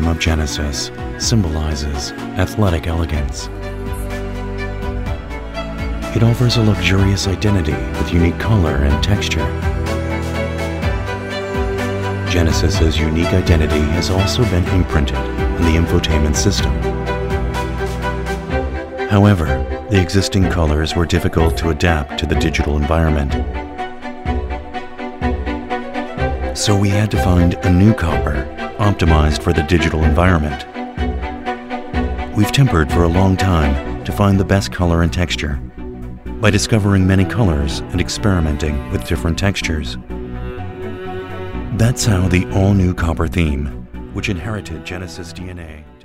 of Genesis symbolizes athletic elegance. It offers a luxurious identity with unique color and texture. Genesis's unique identity has also been imprinted in the infotainment system. However, the existing colors were difficult to adapt to the digital environment. So we had to find a new copper optimized for the digital environment. We've tempered for a long time to find the best color and texture by discovering many colors and experimenting with different textures. That's how the all-new copper theme, which inherited Genesis DNA,